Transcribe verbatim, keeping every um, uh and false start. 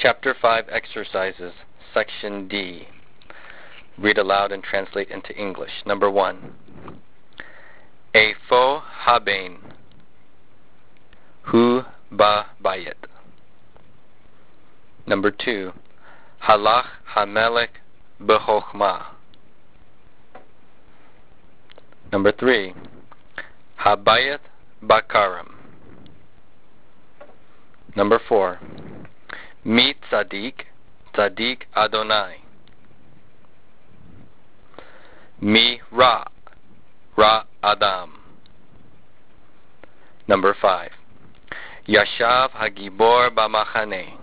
Chapter five Exercises, Section D. Read aloud and translate into English. Number one. Eifo haben. Hu ba bayit. Number two. Halach hamelech b'chokhmah. Number three. Habayit bakaram. Number four. Mi tzadik, tzadik Adonai. Mi ra, ra Adam. Number five. Yashav hagibor b'machane.